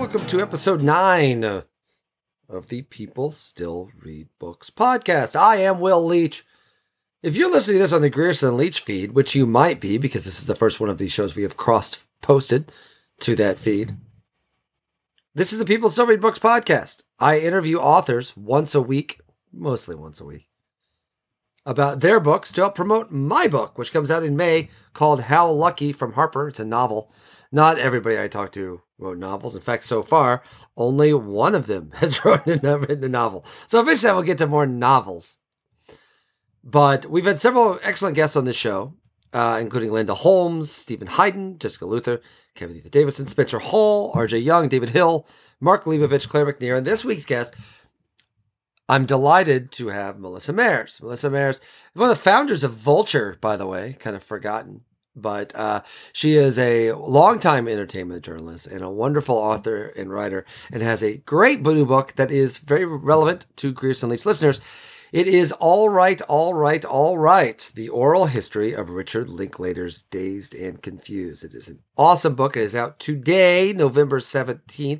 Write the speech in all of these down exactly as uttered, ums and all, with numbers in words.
welcome to episode nine of the People Still Read Books podcast. I am Will Leach. If you're listening to this on the Grierson Leach feed, which you might be because this is the first one of these shows we have cross-posted to that feed, this is the People Still Read Books podcast. I interview authors once a week, mostly once a week, about their books to help promote my book, which comes out in May, called How Lucky from Harper. It's a novel. Not everybody I talk to wrote novels. In fact, so far, only one of them has written the novel. So eventually I will get to more novels. But we've had several excellent guests on this show, uh, including Linda Holmes, Stephen Hayden, Jessica Luther, Kevin Ethan Davidson, Spencer Hall, R J Young, David Hill, Mark Leibovich, Claire McNear, and this week's guest, I'm delighted to have Melissa Mayers. Melissa Mayers, one of the founders of Vulture, by the way, kind of forgotten. But uh, she is a longtime entertainment journalist and a wonderful author and writer and has a great new book that is very relevant to Grierson Leach listeners. It is All Right, All Right, All Right, The Oral History of Richard Linklater's Dazed and Confused. It is an awesome book. It is out today, November seventeenth.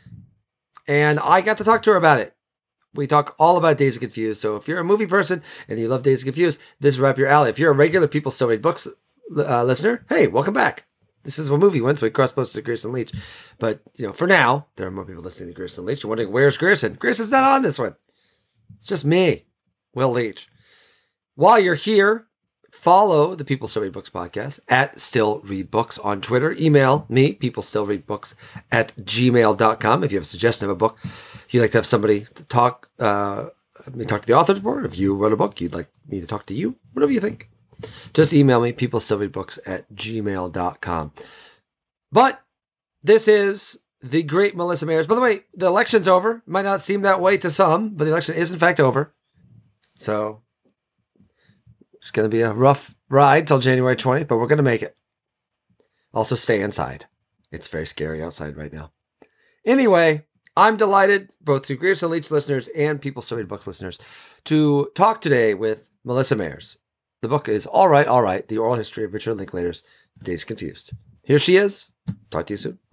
And I got to talk to her about it. We talk all about Dazed and Confused. So if you're a movie person and you love Dazed and Confused, this is right up your alley. If you're a regular People Still Read Books uh, listener, hey, welcome back. This is a movie one, so we cross-posted to Grierson Leach. But, you know, for now, there are more people listening to Grierson Leach. You're wondering, where's Grierson? Grierson's not on this one. It's just me, Will Leach. While you're here, follow the People Still Read Books podcast at Still Read Books on Twitter. Email me, peoplestillreadbooks at gmail dot com. If you have a suggestion of a book, if you'd like to have somebody to talk, uh, me talk to the authors for, if you wrote a book, you'd like me to talk to you, whatever you think. Just email me, peoplestillreadbooks at gmail dot com. But this is the great Melissa Mayers. By the way, the election's over. It might not seem that way to some, but the election is in fact over. So it's going to be a rough ride till January twentieth, but we're going to make it. Also, stay inside. It's very scary outside right now. Anyway, I'm delighted, both to Grierson Leach listeners and People Still Read Books listeners, to talk today with Melissa Mayers. The book is All Right, All Right, The Oral History of Richard Linklater's Dazed and Confused. Here she is. Talk to you soon.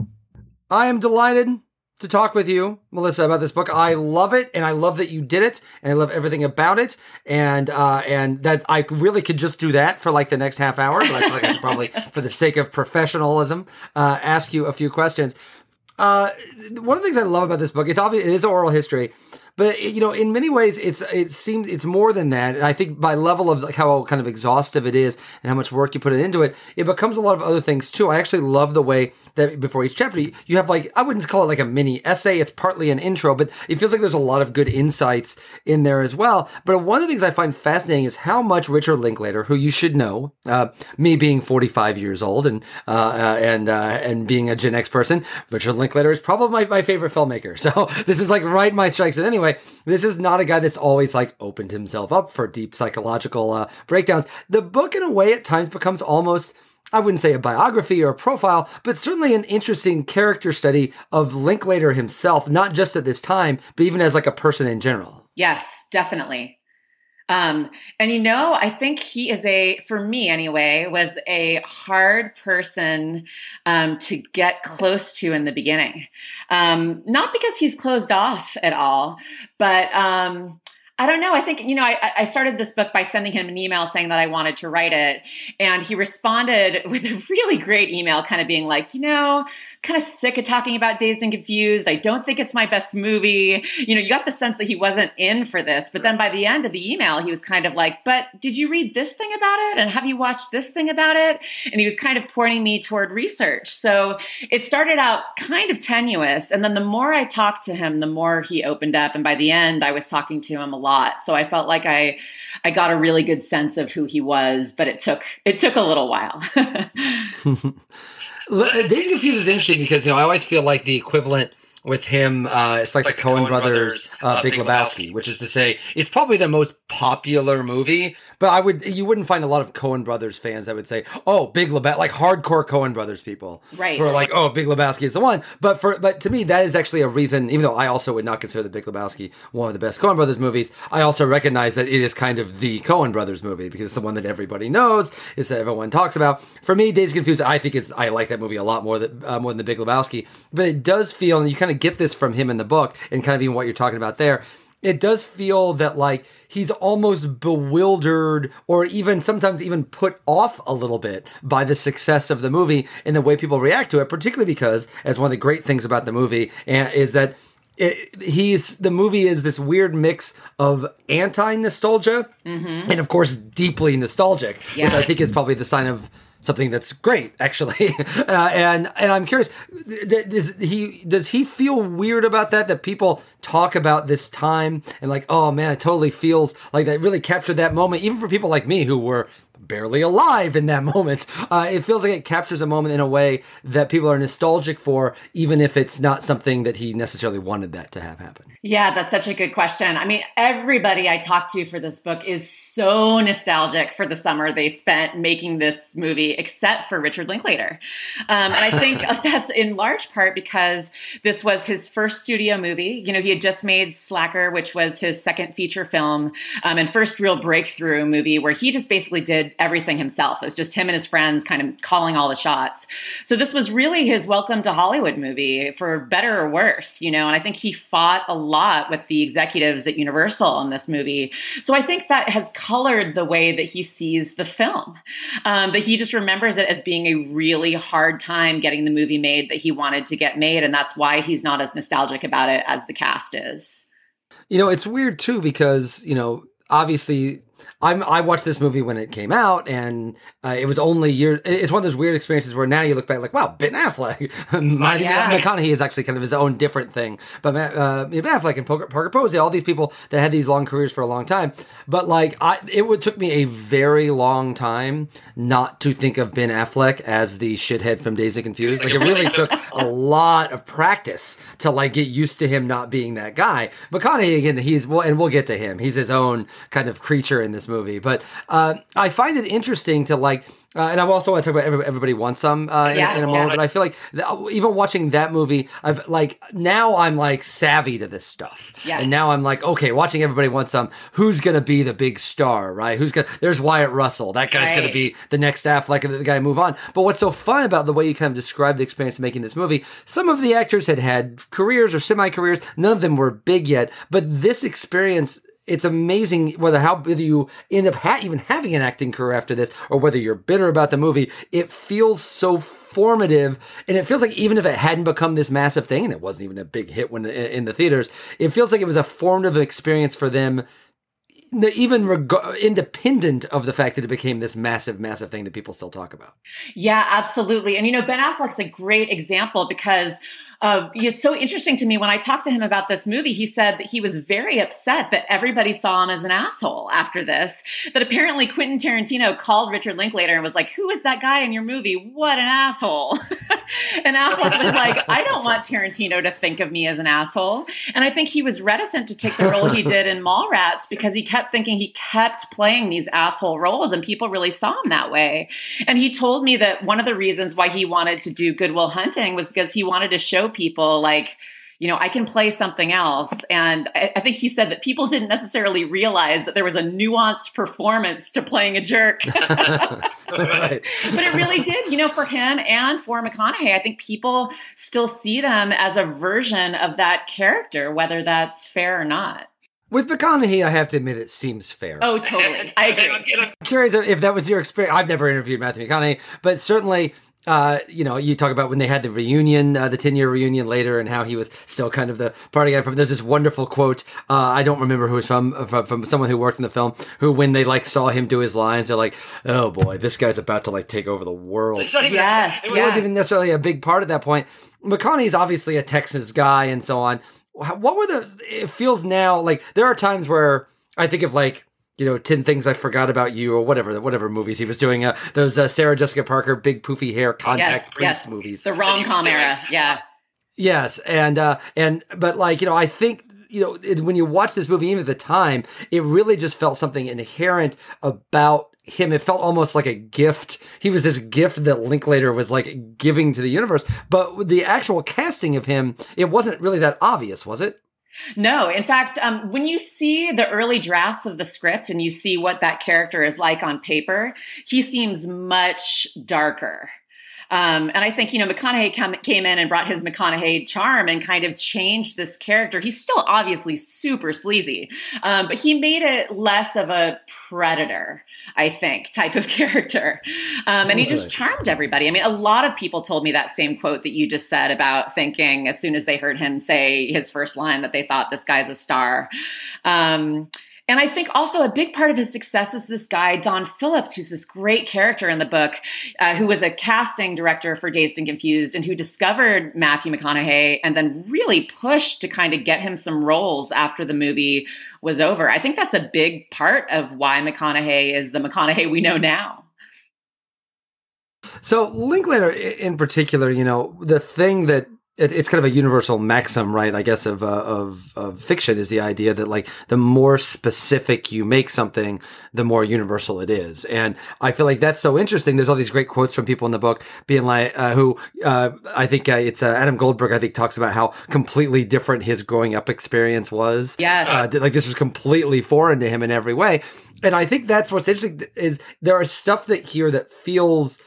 I am delighted to talk with you, Melissa, about this book. I love it, and I love that you did it, and I love everything about it, and uh, and that I really could just do that for like the next half hour, but I feel like I should probably, for the sake of professionalism, uh, ask you a few questions. Uh, one of the things I love about this book, it's obvious, it is oral history, but you know, in many ways, it's it seems it's more than that. And I think by level of like how kind of exhaustive it is and how much work you put into it, it becomes a lot of other things too. I actually love the way that before each chapter, you have like, I wouldn't call it like a mini essay. It's partly an intro, but it feels like there's a lot of good insights in there as well. But one of the things I find fascinating is how much Richard Linklater, who you should know, uh, me being forty-five years old and uh, uh, and uh, and being a Gen X person, Richard Linklater is probably my, my favorite filmmaker. So this is like right in my strikes. And anyway, this is not a guy that's always like opened himself up for deep psychological uh, breakdowns. The book, in a way, at times becomes almost, I wouldn't say a biography or a profile, but certainly an interesting character study of Linklater himself, not just at this time, but even as like a person in general. Yes, definitely. Um, and, you know, I think he is a, for me anyway, was a hard person um, to get close to in the beginning. Um, not because he's closed off at all, but um, I don't know. I think, you know, I, I started this book by sending him an email saying that I wanted to write it. And he responded with a really great email kind of being like, you know, kind of sick of talking about Dazed and Confused. I don't think it's my best movie. You know, you got the sense that he wasn't in for this. But then by the end of the email, he was kind of like, but did you read this thing about it? And have you watched this thing about it? And he was kind of pointing me toward research. So it started out kind of tenuous. And then the more I talked to him, the more he opened up. And by the end, I was talking to him a lot. So I felt like I, I got a really good sense of who he was, but it took, it took a little while. Dazed and Confused is interesting because, you know, I always feel like the equivalent with him. Uh, it's like, like the Coen Brothers, uh, uh, Big Lebowski, Lebowski, which is to say, it's probably the most popular movie. But I would, you wouldn't find a lot of Coen Brothers fans that would say, "Oh, Big Lebowski," like hardcore Coen Brothers people, right? Who are like, "Oh, Big Lebowski is the one." But for, but to me, that is actually a reason. Even though I also would not consider the Big Lebowski one of the best Coen Brothers movies, I also recognize that it is kind of the Coen Brothers movie because it's the one that everybody knows, it's that everyone talks about. For me, Dazed and Confused, I think it's I like that movie a lot more than uh, more than the Big Lebowski. But it does feel, and you kind of get this from him in the book, and kind of even what you're talking about there. It does feel that like he's almost bewildered or even sometimes even put off a little bit by the success of the movie and the way people react to it, particularly because, as one of the great things about the movie, is that it, he's the movie is this weird mix of anti-nostalgia mm-hmm. and, of course, deeply nostalgic, yeah. which I think is probably the sign of something that's great, actually. Uh, and and I'm curious, does he does he feel weird about that? That people talk about this time and like, oh man, it totally feels like that really captured that moment. Even for people like me who were barely alive in that moment, uh, it feels like it captures a moment in a way that people are nostalgic for, even if it's not something that he necessarily wanted that to have happen. Yeah, that's such a good question. I mean, everybody I talked to for this book is so nostalgic for the summer they spent making this movie, except for Richard Linklater. Um, and I think that's in large part because this was his first studio movie. You know, he had just made Slacker, which was his second feature film um, and first real breakthrough movie where he just basically did everything himself. It was just him and his friends kind of calling all the shots. So this was really his welcome to Hollywood movie, for better or worse, you know, and I think he fought a lot with the executives at Universal in this movie. So I think that has colored the way that he sees the film, um, that he just remembers it as being a really hard time getting the movie made that he wanted to get made. And that's why he's not as nostalgic about it as the cast is. You know, it's weird too, because, you know, obviously I'm, I watched this movie when it came out, and uh, it was only years. It's one of those weird experiences where now you look back like, wow, Ben Affleck. Matthew yeah. McConaughey is actually kind of his own different thing. But uh, Ben Affleck and Parker, Parker Posey, all these people that had these long careers for a long time. But like, I, it would, took me a very long time not to think of Ben Affleck as the shithead from Dazed and Confused. Like, it really took a lot of practice to like get used to him not being that guy. McConaughey, again, he's well, and we'll get to him. He's his own kind of creature in this movie. But uh, I find it interesting to like, uh, and I also want to talk about Everybody, Everybody Wants Some uh, in, yeah, in a moment, yeah. but I feel like th- even watching that movie, I've like, now I'm like savvy to this stuff. Yes. And now I'm like, okay, watching Everybody Wants Some, who's going to be the big star, right? Who's going to, there's Wyatt Russell. That guy's right. going to be the next Affleck and the guy move on. But what's so fun about the way you kind of describe the experience of making this movie, some of the actors had had careers or semi-careers. None of them were big yet, but this experience, it's amazing whether how whether you end up ha- even having an acting career after this, or whether you're bitter about the movie. It feels so formative, and it feels like even if it hadn't become this massive thing, and it wasn't even a big hit when in the theaters, it feels like it was a formative experience for them, even reg- independent of the fact that it became this massive, massive thing that people still talk about. Yeah, absolutely. And you know, Ben Affleck's a great example because Uh, it's so interesting to me when I talked to him about this movie. He said that he was very upset that everybody saw him as an asshole after this, that apparently Quentin Tarantino called Richard Linklater and was like, who is that guy in your movie? What an asshole. And Affleck was like, I don't want Tarantino to think of me as an asshole. And I think he was reticent to take the role he did in Mallrats because he kept thinking he kept playing these asshole roles and people really saw him that way. And he told me that one of the reasons why he wanted to do Good Will Hunting was because he wanted to show people like, you know, I can play something else. And I, I think he said that people didn't necessarily realize that there was a nuanced performance to playing a jerk. Right. But it really did, you know, for him and for McConaughey. I think people still see them as a version of that character, whether that's fair or not. With McConaughey, I have to admit, it seems fair. Oh, totally. I agree. I'm curious if that was your experience. I've never interviewed Matthew McConaughey, but certainly, uh, you know, you talk about when they had the reunion, uh, the ten-year reunion later, and how he was still kind of the party guy. From there's this wonderful quote. Uh, I don't remember who it's from, from, from someone who worked in the film, who when they like saw him do his lines, they're like, "Oh boy, this guy's about to like take over the world." Even, yes, it yeah. wasn't even necessarily a big part at that point. McConaughey's obviously a Texas guy, and so on. What were the, it feels now, like, there are times where I think of, like, you know, ten Things I Forgot About You, or whatever, whatever movies he was doing, uh, those uh, Sarah Jessica Parker, big poofy hair, contact yes, priest yes. movies. The rom-com era, yeah. Yes, and uh, and but like you know, I think you know it, when you watch this movie, even at the time, it really just felt something inherent about him. It felt almost like a gift. He was this gift that Linklater was like giving to the universe. But the actual casting of him, it wasn't really that obvious, was it? No, in fact, um, when you see the early drafts of the script and you see what that character is like on paper, he seems much darker. Um, and I think, you know, McConaughey come, came in and brought his McConaughey charm and kind of changed this character. He's still obviously super sleazy, um, but he made it less of a predator, I think, type of character. Um, and he just charmed everybody. I mean, a lot of people told me that same quote that you just said about thinking as soon as they heard him say his first line that they thought this guy's a star. Um, And I think also a big part of his success is this guy, Don Phillips, who's this great character in the book, uh, who was a casting director for Dazed and Confused and who discovered Matthew McConaughey and then really pushed to kind of get him some roles after the movie was over. I think that's a big part of why McConaughey is the McConaughey we know now. So Linklater in particular, you know, the thing that It, it's kind of a universal maxim, right? I guess of, uh, of of fiction is the idea that like the more specific you make something, the more universal it is. And I feel like that's so interesting. There's all these great quotes from people in the book being like, uh, who uh, I think uh, it's uh, Adam Goldberg. I think talks about how completely different his growing up experience was. Yeah, uh, like this was completely foreign to him in every way. And I think that's what's interesting is there are stuff that here that feels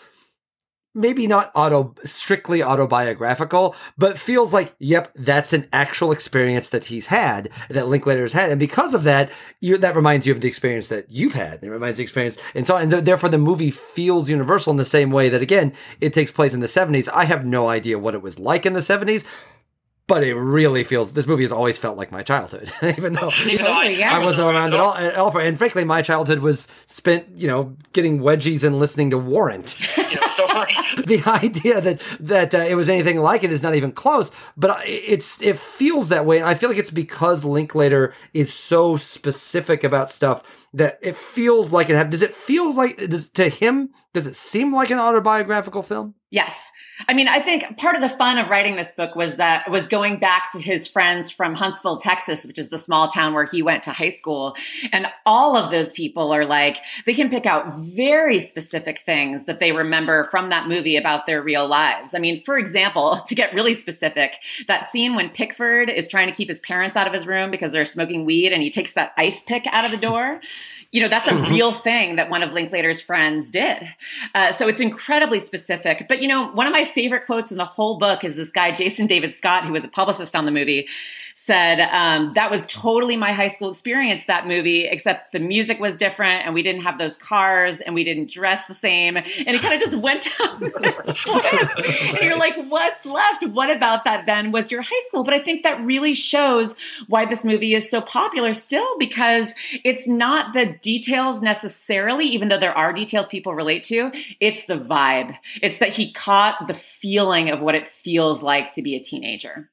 maybe not auto strictly autobiographical, but feels like, yep, that's an actual experience that he's had, that Linklater's had. And because of that, you, that reminds you of the experience that you've had. It reminds the experience. And so, and th- therefore the movie feels universal in the same way that, again, it takes place in the seventies. I have no idea what it was like in the seventies. But it really feels, this movie has always felt like my childhood, even though you know, totally, yeah. I wasn't around at all, at all for, and frankly, my childhood was spent, you know, getting wedgies and listening to Warrant. You know, so for the idea that, that uh, it was anything like it is not even close, but it's, it feels that way. And I feel like it's because Linklater is so specific about stuff that it feels like it, have, does it feels like, does, to him, does it seem like an autobiographical film? Yes. I mean, I think part of the fun of writing this book was that was going back to his friends from Huntsville, Texas, which is the small town where he went to high school. And all of those people are like, they can pick out very specific things that they remember from that movie about their real lives. I mean, for example, to get really specific, that scene when Pickford is trying to keep his parents out of his room because they're smoking weed and he takes that ice pick out of the door. You know, that's a real thing that one of Linklater's friends did. Uh, so it's incredibly specific. But, you know, one of my favorite quotes in the whole book is this guy, Jason David Scott, who was a publicist on the movie, said, um, that was totally my high school experience, that movie, except the music was different and we didn't have those cars and we didn't dress the same. And it kind of just went down this list. And you're like, what's left? What about that then was your high school? But I think that really shows why this movie is so popular still, because it's not the details necessarily, even though there are details people relate to, it's the vibe. It's that he caught the feeling of what it feels like to be a teenager.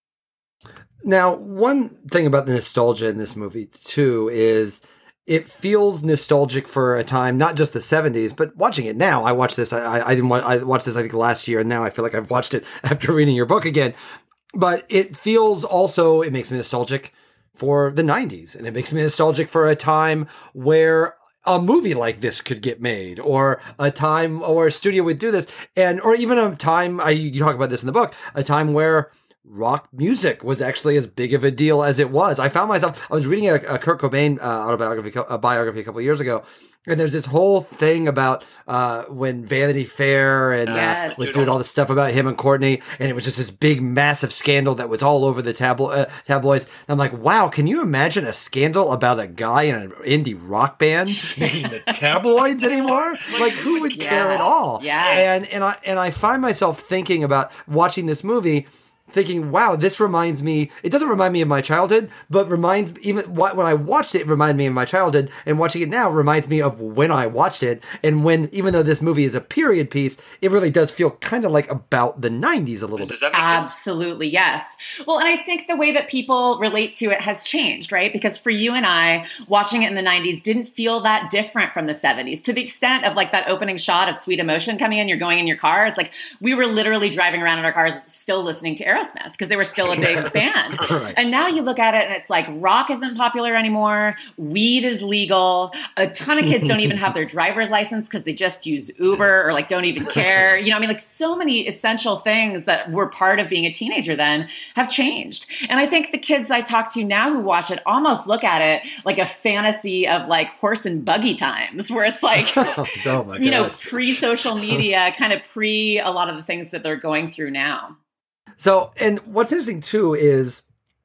Now, one thing about the nostalgia in this movie, too, is it feels nostalgic for a time, not just the seventies, but watching it now. I watched this, I, I didn't watch, I watched this, I think, last year, and now I feel like I've watched it after reading your book again. But it feels also, it makes me nostalgic for the nineties, and it makes me nostalgic for a time where a movie like this could get made, or a time or a studio would do this, and or even a time, I, you talk about this in the book, a time where rock music was actually as big of a deal as it was. I found myself, I was reading a, a Kurt Cobain uh, autobiography, a biography a couple of years ago, and there's this whole thing about uh, when Vanity Fair and yes. uh, was doing all this stuff about him and Courtney, and it was just this big, massive scandal that was all over the tablo- uh, tabloids. And I'm like, wow, can you imagine a scandal about a guy in an indie rock band making the tabloids anymore? Like, who would yeah. care at all? Yeah. And and I and I find myself thinking about watching this movie, thinking, wow, this reminds me, it doesn't remind me of my childhood, but reminds, even when I watched it, it reminded me of my childhood, and watching it now reminds me of when I watched it, and when, even though this movie is a period piece, it really does feel kind of like about the nineties a little bit. Does that make sense? Absolutely, yes. Well, and I think the way that people relate to it has changed, right? Because for you and I, watching it in the nineties didn't feel that different from the seventies, to the extent of like that opening shot of Sweet Emotion coming in, you're going in your car, it's like we were literally driving around in our cars still listening to Aerosmith. Aerosmith because they were still a big band. Right. And now you look at it and it's like rock isn't popular anymore. Weed is legal. A ton of kids don't even have their driver's license because they just use Uber or like don't even care. You know, I mean, like so many essential things that were part of being a teenager then have changed. And I think the kids I talk to now who watch it almost look at it like a fantasy of like horse and buggy times where it's like, oh my you know, God. pre-social media, kind of pre a lot of the things that they're going through now. So, and what's interesting too is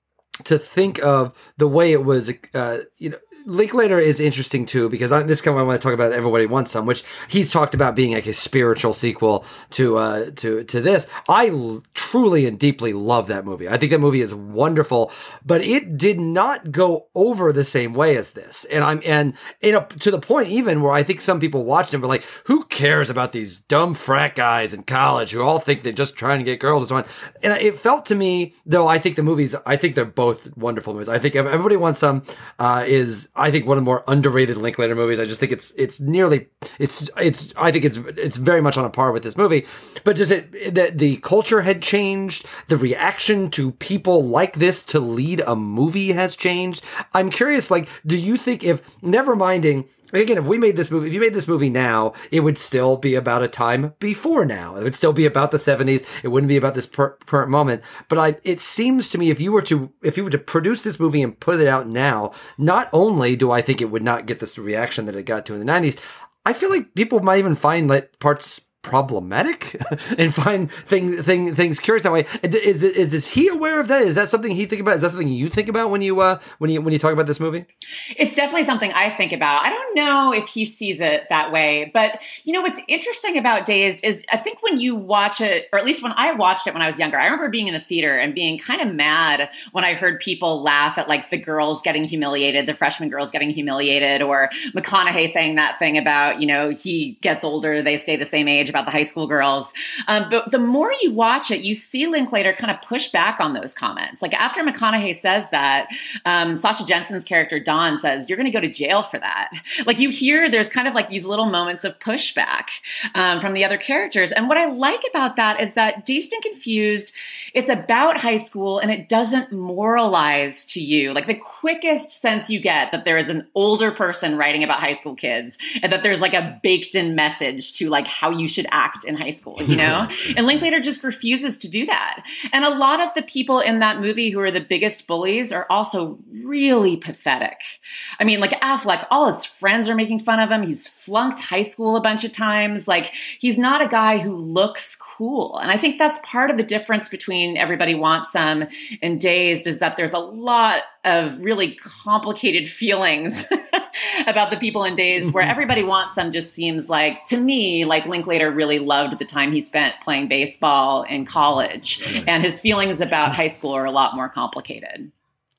to think of the way it was, uh, you know, Linklater is interesting too, because I, this kind of I want to talk about Everybody Wants Some, which he's talked about being like a spiritual sequel to, uh, to, to this. I l- truly and deeply love that movie. I think that movie is wonderful, but it did not go over the same way as this. And I'm, and you know, to the point even where I think some people watched it and were like, who cares about these dumb frat guys in college who all think they're just trying to get girls and so on. And it felt to me, though, I think the movies, I think they're both wonderful movies. I think Everybody Wants Some, uh, is, I think one of the more underrated Linklater movies. I just think it's it's nearly it's it's I think it's it's very much on a par with this movie. But just it, the the culture had changed. The reaction to people like this to lead a movie has changed. I'm curious, like, do you think if never minding again, if we made this movie, if you made this movie now, it would still be about a time before now. It would still be about the seventies. It wouldn't be about this per- current moment. But I, it seems to me if you were to, if you were to produce this movie and put it out now, not only do I think it would not get this reaction that it got to in the nineties, I feel like people might even find like parts problematic and find thing, thing, things curious that way. Is, is is he aware of that? Is that something he think about? Is that something you think about when you uh when you when you talk about this movie? It's definitely something I think about. I don't know if he sees it that way, but you know what's interesting about Dazed is I think when you watch it, or at least when I watched it when I was younger, I remember being in the theater and being kind of mad when I heard people laugh at like the girls getting humiliated, the freshman girls getting humiliated, or McConaughey saying that thing about, you know, he gets older, they stay the same age, about the high school girls. Um, but the more you watch it, you see Linklater kind of push back on those comments. Like after McConaughey says that, um, Sasha Jensen's character, Dawn, says, you're going to go to jail for that. Like you hear there's kind of like these little moments of pushback um, from the other characters. And what I like about that is that Dazed and Confused, it's about high school and it doesn't moralize to you. Like the quickest sense you get that there is an older person writing about high school kids and that there's like a baked in message to like how you should act in high school, you know? And Linklater just refuses to do that. And a lot of the people in that movie who are the biggest bullies are also really pathetic. I mean, like Affleck, all his friends are making fun of him. He's flunked high school a bunch of times. Like he's not a guy who looks cool. And I think that's part of the difference between Everybody Wants Some and Dazed is that there's a lot of really complicated feelings about the people in Dazed where Everybody Wants Some just seems like, to me, like Linklater really loved the time he spent playing baseball in college. And his feelings about high school are a lot more complicated.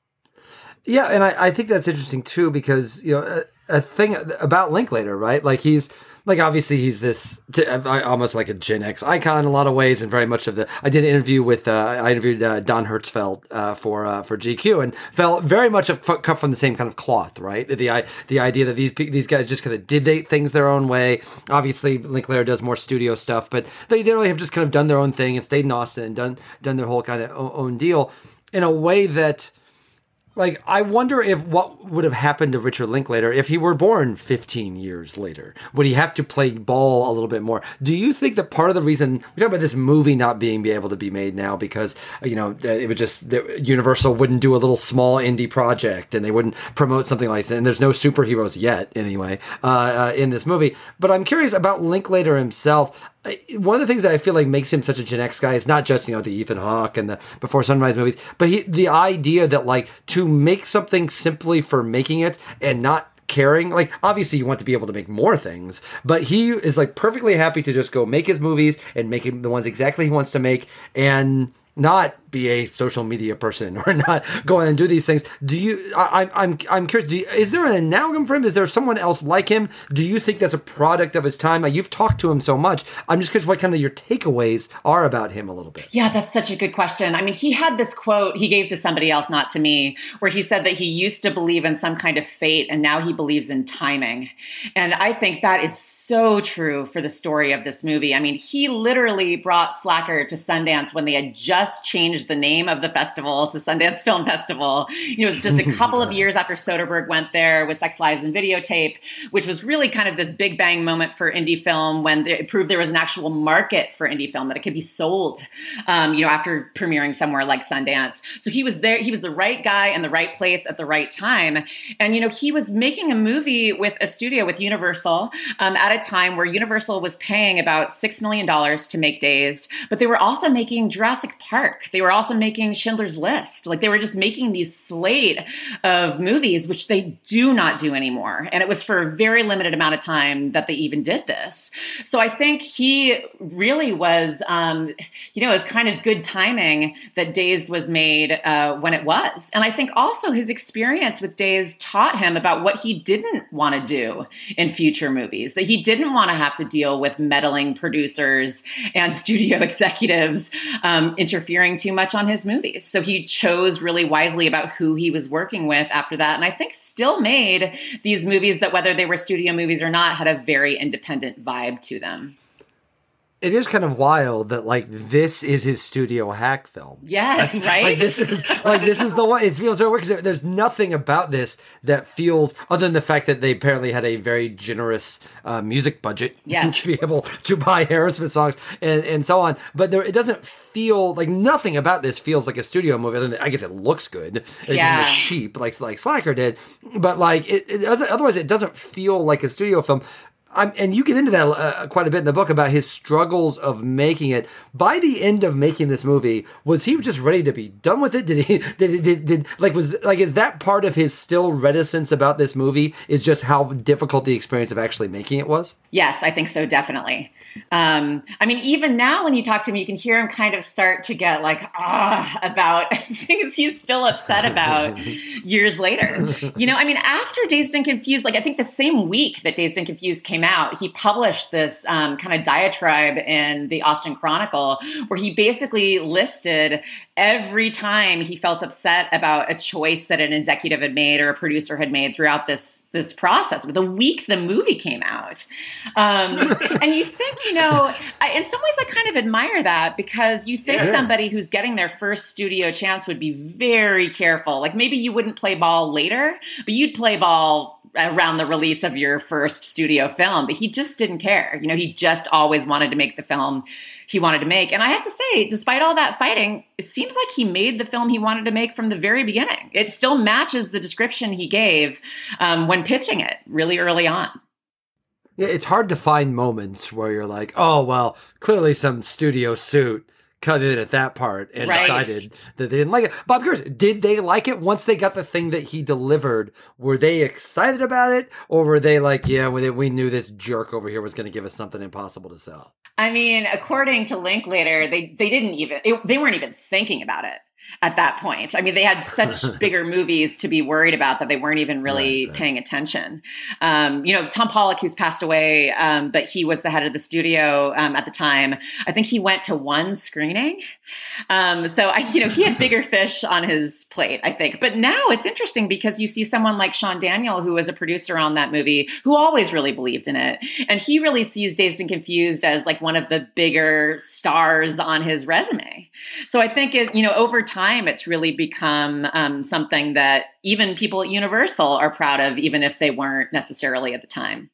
Yeah, and I, I think that's interesting too because, you know, a, a thing about Linklater, right? Like he's, like obviously he's this t- almost like a Gen X icon in a lot of ways, and very much of the. I did an interview with uh, I interviewed uh, Don Hertzfeldt uh, for uh, for G Q, and felt very much of, cut from the same kind of cloth, right? The the idea that these these guys just kind of did they, things their own way. Obviously, Linklater does more studio stuff, but they generally have just kind of done their own thing and stayed in Austin and done done their whole kind of own deal in a way that. Like, I wonder if what would have happened to Richard Linklater if he were born fifteen years later. Would he have to play ball a little bit more? Do you think that part of the reason we talk about this movie not being be able to be made now because, you know, it would just, Universal wouldn't do a little small indie project and they wouldn't promote something like that. And there's no superheroes yet, anyway, uh, uh, in this movie. But I'm curious about Linklater himself. One of the things that I feel like makes him such a Gen X guy is not just, you know, the Ethan Hawke and the Before Sunrise movies, but he, the idea that, like, to make something simply for making it and not caring, like, obviously you want to be able to make more things, but he is, like, perfectly happy to just go make his movies and make the ones exactly he wants to make and not be a social media person or not go on and do these things. Do you, I, I'm, I'm curious, do you, is there an amalgam for him? Is there someone else like him? Do you think that's a product of his time? Like, you've talked to him so much. I'm just curious what kind of your takeaways are about him a little bit. Yeah, that's such a good question. I mean, he had this quote he gave to somebody else, not to me, where he said that he used to believe in some kind of fate and now he believes in timing. And I think that is so true for the story of this movie. I mean, he literally brought Slacker to Sundance when they had just just changed the name of the festival to Sundance Film Festival. You know, it was just a couple of years after Soderbergh went there with Sex, Lies, and Videotape, which was really kind of this big bang moment for indie film when it proved there was an actual market for indie film, that it could be sold, um, you know, after premiering somewhere like Sundance. So he was there. He was the right guy in the right place at the right time. And, you know, he was making a movie with a studio, with Universal, um, at a time where Universal was paying about six million dollars to make Dazed, but they were also making Jurassic Park. They were also making Schindler's List. Like, they were just making these slate of movies, which they do not do anymore. And it was for a very limited amount of time that they even did this. So I think he really was, um, you know, it was kind of good timing that Dazed was made uh, when it was. And I think also his experience with Dazed taught him about what he didn't want to do in future movies, that he didn't want to have to deal with meddling producers and studio executives um, interfering too much on his movies. So he chose really wisely about who he was working with after that. And I think still made these movies that, whether they were studio movies or not, had a very independent vibe to them. It is kind of wild that, like, this is his studio hack film. Yes, like, right? Like, this is like this is the one. It feels so weird because there's nothing about this that feels, other than the fact that they apparently had a very generous uh, music budget yes. to be able to buy Aerosmith songs and, and so on. But there, it doesn't feel like, nothing about this feels like a studio movie. Other than, I guess it looks good. It yeah. doesn't look cheap like like Slacker did. But like it, it doesn't. Otherwise, it doesn't feel like a studio film. I'm, and you get into that uh, quite a bit in the book about his struggles of making it. By the end of making this movie, was he just ready to be done with it? Did he, did, did, did, like, was, like, is that part of his still reticence about this movie, is just how difficult the experience of actually making it was? Yes, I think so, definitely. Um, I mean, even now when you talk to him, you can hear him kind of start to get like, ah, about things he's still upset about years later. You know, I mean, after Dazed and Confused, like I think the same week that Dazed and Confused came out, he published this um, kind of diatribe in the Austin Chronicle where he basically listed every time he felt upset about a choice that an executive had made or a producer had made throughout this this process, the week the movie came out. Um, and you think, you know, I, in some ways I kind of admire that, because you think yeah. somebody who's getting their first studio chance would be very careful. Like maybe you wouldn't play ball later, but you'd play ball around the release of your first studio film. But he just didn't care. You know, he just always wanted to make the film he wanted to make. And I have to say, despite all that fighting, it seems like he made the film he wanted to make from the very beginning. It still matches the description he gave um, when pitching it really early on. Yeah, it's hard to find moments where you're like, oh, well, clearly some studio suit cut in at that part and right. decided that they didn't like it. Bob, curious, did they like it once they got the thing that he delivered? Were they excited about it? Or were they like, yeah, we knew this jerk over here was going to give us something impossible to sell? I mean, according to Linklater, they, they didn't even, it, they weren't even thinking about it at that point. I mean, they had such bigger movies to be worried about that they weren't even really right, right. paying attention. Um, you know, Tom Pollock, who's passed away, um, but he was the head of the studio um, at the time. I think he went to one screening. Um, so, I, you know, he had bigger fish on his plate, I think. But now it's interesting because you see someone like Sean Daniel, who was a producer on that movie, who always really believed in it. And he really sees Dazed and Confused as like one of the bigger stars on his resume. So I think, it, you know, over time, time, it's really become um, something that even people at Universal are proud of, even if they weren't necessarily at the time.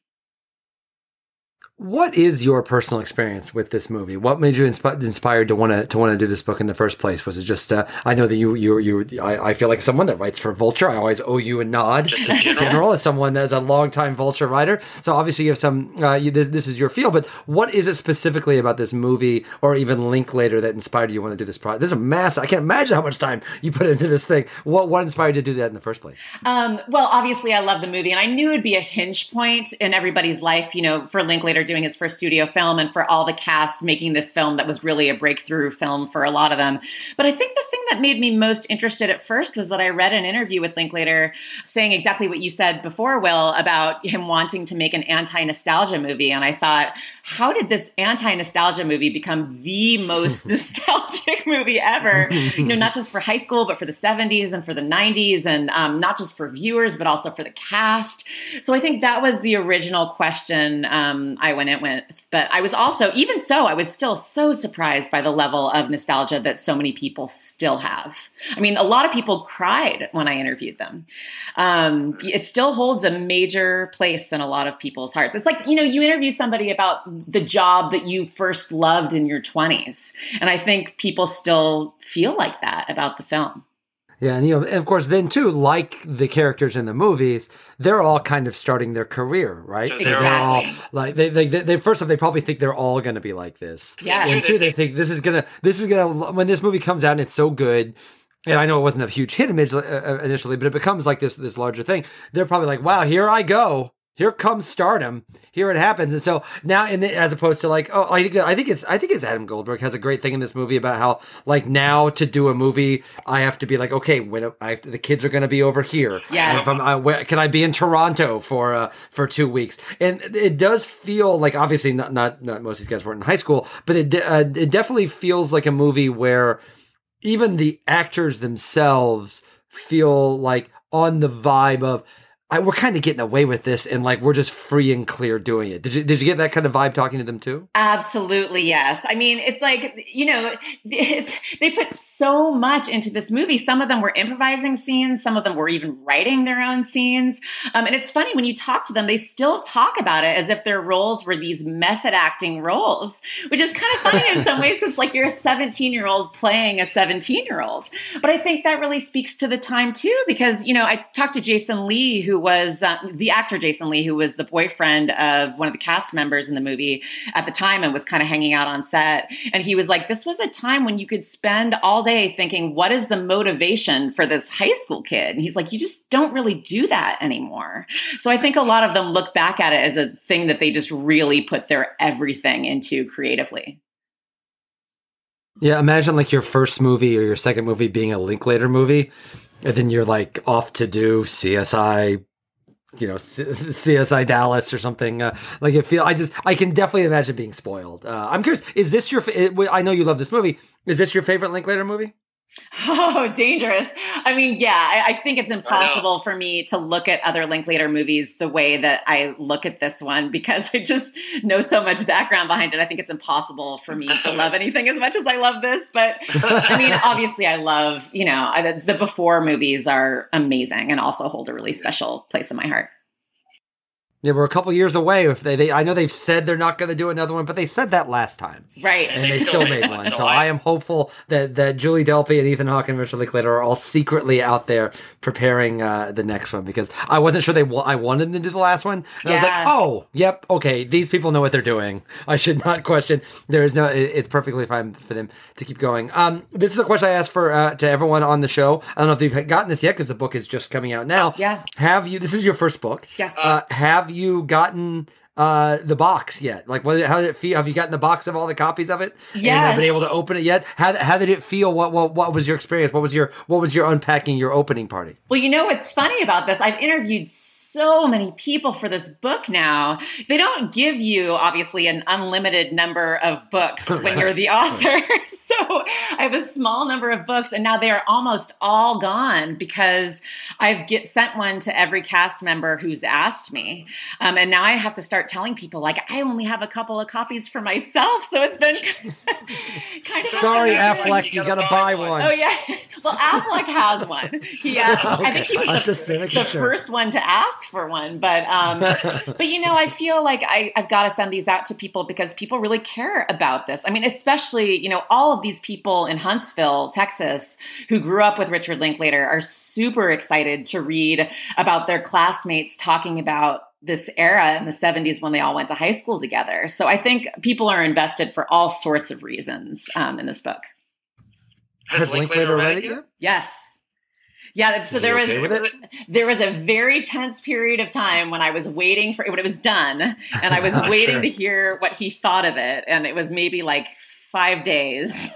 What is your personal experience with this movie? What made you insp- inspired to want to to want to do this book in the first place? Was it just uh, I know that you you you I, I feel like someone that writes for Vulture. I always owe you a nod, just in general, general as someone that's a longtime Vulture writer. So obviously you have some. Uh, you, this, this is your field, but what is it specifically about this movie, or even Linklater, that inspired you to want to do this project? This is a mass. I can't imagine how much time you put into this thing. What what inspired you to do that in the first place? Um, well, obviously I love the movie, and I knew it'd be a hinge point in everybody's life. You know, for Linklater doing his first studio film, and for all the cast making this film that was really a breakthrough film for a lot of them. But I think the thing that made me most interested at first was that I read an interview with Linklater saying exactly what you said before, Will, about him wanting to make an anti-nostalgia movie. And I thought, how did this anti-nostalgia movie become the most nostalgic movie ever? You know, not just for high school, but for the seventies and for the nineties, and um, not just for viewers, but also for the cast. So I think that was the original question um, I went in with. But I was also, even so, I was still so surprised by the level of nostalgia that so many people still have. I mean, a lot of people cried when I interviewed them. Um, it still holds a major place in a lot of people's hearts. It's like, you know, you interview somebody about the job that you first loved in your twenties. And I think people still feel like that about the film. Yeah, and you know, and of course, then too, like the characters in the movies, they're all kind of starting their career, right? Exactly. So they're all like they, they, they, they first off, they probably think they're all going to be like this. Yeah, and two, they think this is gonna, this is gonna. When this movie comes out and it's so good, and I know it wasn't a huge hit image uh, initially, but it becomes like this this larger thing. They're probably like, wow, here I go. Here comes stardom. Here it happens. And so now, in the, as opposed to like, oh, I think I think it's I think it's Adam Goldberg has a great thing in this movie about how like now to do a movie, I have to be like, okay, when I have to, the kids are going to be over here. Yeah. And if I'm, I, where, can I be in Toronto for uh, for two weeks? And it does feel like, obviously not not, not most of these guys weren't in high school, but it uh, it definitely feels like a movie where even the actors themselves feel like on the vibe of, I, we're kind of getting away with this, and like we're just free and clear doing it. Did you did you get that kind of vibe talking to them too? Absolutely, yes. I mean, it's like, you know, it's, they put so much into this movie. Some of them were improvising scenes. Some of them were even writing their own scenes. Um, and it's funny when you talk to them, they still talk about it as if their roles were these method acting roles, which is kind of funny in some ways because like you're a seventeen year old playing a seventeen year old. But I think that really speaks to the time too, because, you know, I talked to Jason Lee, who was uh, the actor Jason Lee, who was the boyfriend of one of the cast members in the movie at the time and was kind of hanging out on set. And he was like, this was a time when you could spend all day thinking, what is the motivation for this high school kid? And he's like, you just don't really do that anymore. So I think a lot of them look back at it as a thing that they just really put their everything into creatively. Yeah, imagine like your first movie or your second movie being a Linklater movie, and then you're like off to do C S I, you know, C S I Dallas or something. Uh, like it feel, I just, I can definitely imagine being spoiled. Uh, I'm curious, is this your, I know you love this movie. Is this your favorite Linklater movie? Oh, dangerous. I mean, yeah, I, I think it's impossible for me to look at other Linklater movies the way that I look at this one because I just know so much background behind it. I think it's impossible for me to love anything as much as I love this. But I mean, obviously I love, you know, I, the Before movies are amazing and also hold a really special place in my heart. Yeah, we're a couple years away. If they, they, I know they've said they're not going to do another one, but they said that last time, right? And they still made one. So I am hopeful that that Julie Delpy and Ethan Hawke and Richard Linklater are all secretly out there preparing uh, the next one because I wasn't sure they. Wa- I wanted them to do the last one, and yeah. I was like, oh, yep, okay, these people know what they're doing. I should not question. There is no. It, it's perfectly fine for them to keep going. Um, this is a question I asked for uh, to everyone on the show. I don't know if you've gotten this yet because the book is just coming out now. Yeah. Have you? This is your first book. Yes. Uh, have you gotten uh, the box yet? Like, what? How did it feel? Have you gotten the box of all the copies of it? Yes. And uh, been able to open it yet? How how did it feel? What what what was your experience? What was your what was your unpacking your opening party? Well, you know what's funny about this? I've interviewed so many people for this book now. They don't give you obviously an unlimited number of books when you're the author. So I have a small number of books, and now they are almost all gone because I've get sent one to every cast member who's asked me, um, and now I have to start telling people like I only have a couple of copies for myself. So it's been kind of sorry, Affleck, you, you gotta, gotta buy one. one. Oh yeah, well Affleck has one. He asked, okay. I think he was the, the sure. first one to ask for one, but um, but you know, I feel like I, I've got to send these out to people because people really care about this. I mean, especially you know, all of these people in Huntsville, Texas, who grew up with Richard Linklater are super excited to read about their classmates talking about this era in the seventies when they all went to high school together. So I think people are invested for all sorts of reasons um, in this book. Has Linklater read it yet? Yes. Yeah, so there was okay there was a very tense period of time when I was waiting for it when it was done, and I was oh, waiting sure. to hear what he thought of it, and it was maybe like five days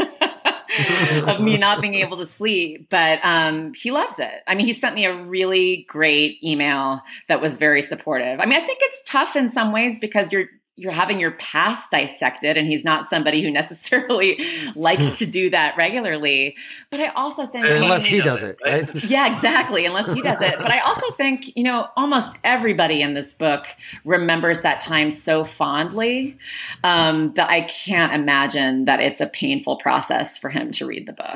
of me not being able to sleep. But um, he loves it. I mean, he sent me a really great email that was very supportive. I mean, I think it's tough in some ways because you're you're having your past dissected, and he's not somebody who necessarily likes to do that regularly. But I also think unless he does it, right? Yeah, exactly. Unless he does it. But I also think, you know, almost everybody in this book remembers that time so fondly um, that I can't imagine that it's a painful process for him to read the book.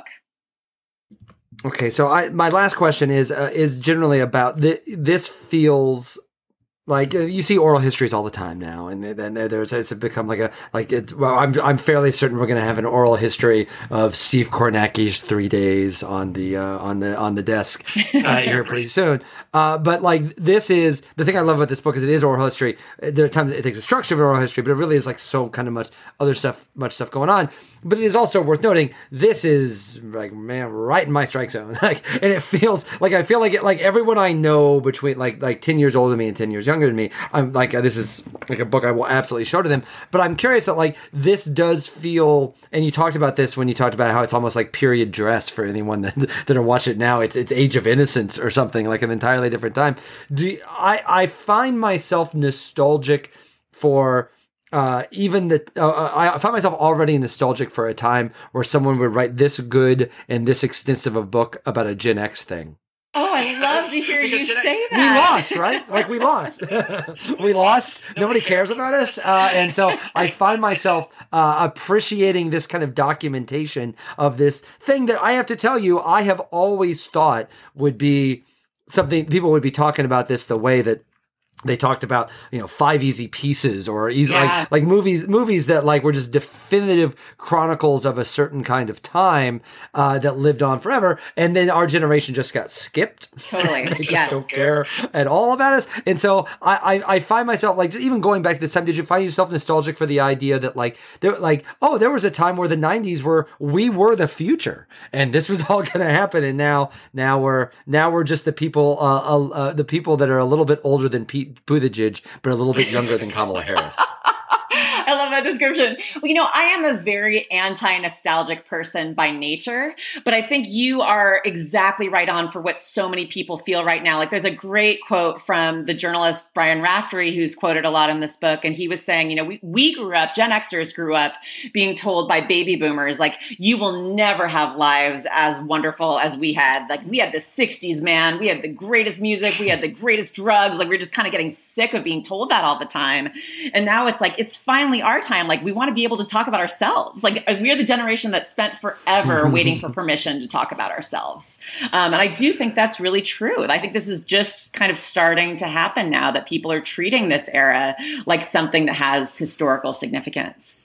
Okay, so I my last question is uh, is generally about th- this feels. Like uh, you see oral histories all the time now, and then there's it's become like a like it. Well, I'm I'm fairly certain we're going to have an oral history of Steve Kornacki's Three Days on the uh, on the on the desk uh, here pretty soon. Uh, but like this is the thing I love about this book is it is oral history. There are times it takes a structure of oral history, but it really is like so kind of much other stuff, much stuff going on. But it is also worth noting this is like man right in my strike zone. Like, and it feels like I feel like it like everyone I know between like like ten years older than me and ten years younger than me, I'm like, uh, this is like a book I will absolutely show to them. But I'm curious that like this does feel, and you talked about this when you talked about how it's almost like period dress for anyone that that are watching it now. It's it's Age of Innocence or something, like an entirely different time. Do you, I I find myself nostalgic for. Uh, even the uh, I find myself already nostalgic for a time where someone would write this good and this extensive a book about a Gen X thing. Oh, I love to hear you Gen- say that. We lost, right? Like we lost. we lost. Nobody cares about us. Uh, and so I find myself uh, appreciating this kind of documentation of this thing that I have to tell you, I have always thought would be something people would be talking about this the way that they talked about, you know, Five Easy Pieces or easy, Yeah. like like movies movies that like were just definitive chronicles of a certain kind of time uh, that lived on forever, and then our generation just got skipped. Totally. They just Yes. don't care at all about us, and so I, I I find myself like even going back to this time. Did you find yourself nostalgic for the idea that like there like oh there was a time where the nineties were we were the future and this was all going to happen, and now now we're now we're just the people uh, uh, uh, the people that are a little bit older than Pete Buttigieg, but a little bit younger than Kamala Harris. I love that description. Well, you know, I am a very anti-nostalgic person by nature, but I think you are exactly right on for what so many people feel right now. Like there's a great quote from the journalist Brian Raftery, who's quoted a lot in this book. And he was saying, you know, we, we grew up, Gen Xers grew up being told by baby boomers, like, you will never have lives as wonderful as we had. Like we had the sixties, man. We had the greatest music. We had the greatest drugs. Like we're just kind of getting sick of being told that all the time. And now it's like, it's finally our time. Like we want to be able to talk about ourselves. Like we're the generation that spent forever waiting for permission to talk about ourselves. Um, and I do think that's really true. I think this is just kind of starting to happen now that people are treating this era like something that has historical significance.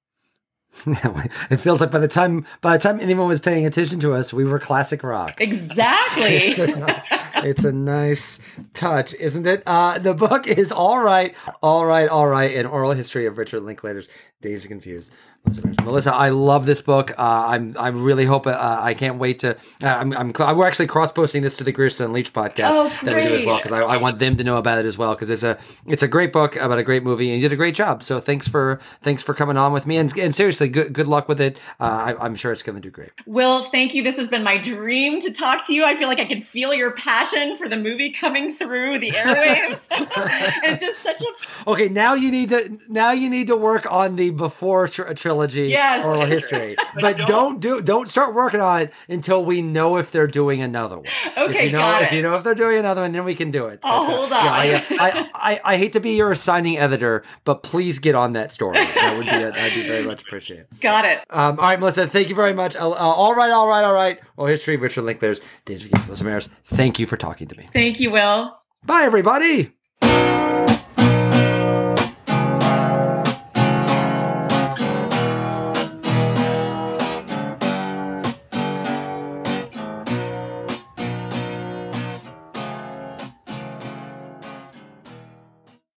It feels like by the time by the time anyone was paying attention to us, we were classic rock. Exactly. It's a nice, it's a nice touch, isn't it? Uh, the book is All Right, All Right, All Right, an oral history of Richard Linklater's Dazed and Confused. Melissa, I love this book. Uh, I'm, I really hope. Uh, I can't wait to. Uh, I'm, I'm. We're actually cross-posting this to the Grierson and Leach podcast Oh, that we do as well great. because I, I want them to know about it as well because it's a, it's a great book about a great movie and you did a great job. So thanks for, thanks for coming on with me and, and seriously, good, good luck with it. Uh, I, I'm sure it's going to do great. Will, thank you. This has been my dream to talk to you. I feel like I can feel your passion for the movie coming through the airwaves. It's just such a Okay, now you need to now you need to work on the before tr- trilogy Yes. oral history, but don't- don't do don't start working on it until we know if they're doing another one. Okay, if you know, got if it. you know if they're doing another one, then we can do it. Oh, But, uh, hold on. Yeah, I, I, I, I hate to be your assigning editor, but please get on that story. That would be a, that'd be very much appreciated. got it. Um, all right, Melissa, thank you very much. Uh, uh, all right, all right, all right. Oral history, Richard Linklater's Days of Confused. Melissa Maris, thank you for talking to me. Thank you, Will. Bye, everybody.